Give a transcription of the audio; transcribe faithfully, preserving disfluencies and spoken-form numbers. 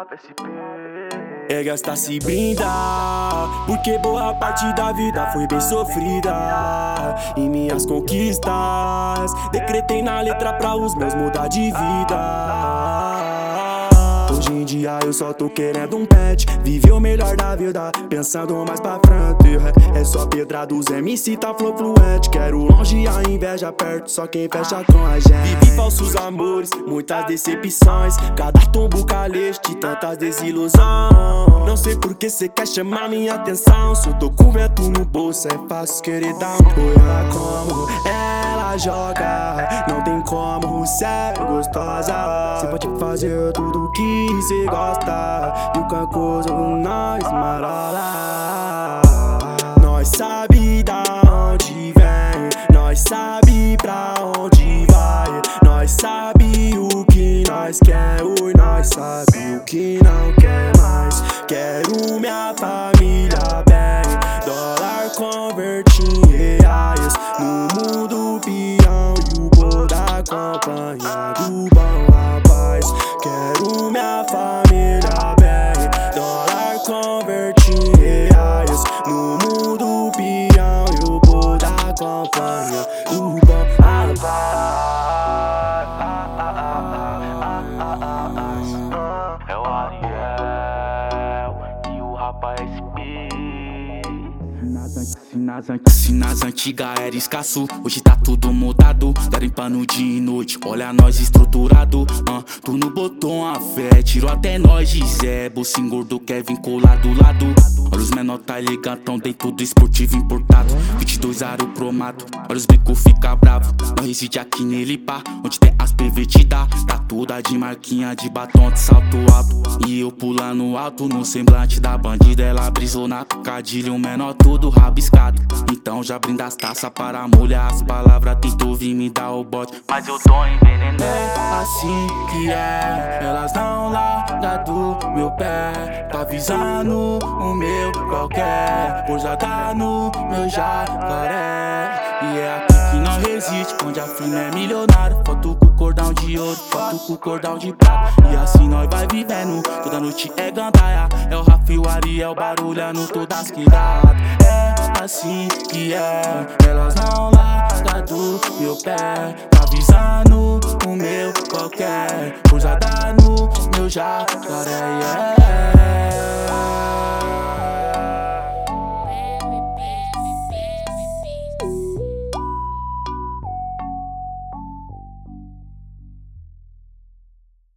Rafa S P. É gastar se brindar, porque boa parte da vida foi bem sofrida. E minhas conquistas decretei na letra pra os meus mudar de vida. Hoje em dia eu só tô querendo um pet, viver o melhor da vida, pensando mais pra frente. É só pedra dos M C, tá flow fluente. Quero longe a inveja perto, só quem fecha com a gente. Vivi falsos amores, muitas decepções, cada tombo caleste de tantas desilusões. Não sei por que cê quer chamar minha atenção, se eu tô com vento no bolso é fácil querer dar um. Olha como ela joga, não tem como ser gostosa. Cê pode fazer tudo que cê gosta, e o cancoso nós marola. Nós sabe da onde vem, nós sabe pra onde vai. Nós sabe o que nós quer, oi, nós sabe o que não quer mais. Quero minha família bem, dólar converte em reais. No mundo peão e o bom da companhia do bom rapaz. Quero minha família bem, dólar converte em reais. No mundo peão e o bom da companhia do bom rapaz. É o Ariel e o Rafa S P. Se nas, an se nas antigas era escasso, hoje tá tudo mudado. Garimpando dia e noite, olha nós estruturado. uh, Tu não botou uma fé, tirou até nós de Zé. Bolso engordo, Kevin colado do lado. Olha os menor tá ligatão dentro do esportivo importado. vinte e dois aro cromato, olha os bico fica bravo. Nós reside aqui nele pá, onde tem as P V te dá. Tá toda de marquinha, de batom, de salto alto. E eu pulando alto no semblante da bandida. Ela brisou na cadilha, o menor todo rabiscado. Então já brinda as taças para molhar as palavras. Tentou vir me dar o bote, Mas eu tô envenenando. é assim que é, elas não largam do meu pé. Tá avisando o meu qualquer, por jogar no meu jacaré. E é aqui que não resiste, onde a firma é milionário. Foto com cordão de ouro, foto com cordão de prata. E assim nós vai vivendo, toda noite é gandaia. É o Rafa e o Ariel barulhando todas que dá. É assim que é, elas não largam do meu pé. Tá avisando o meu qualquer, por jogar no meu jacaré. Yeah.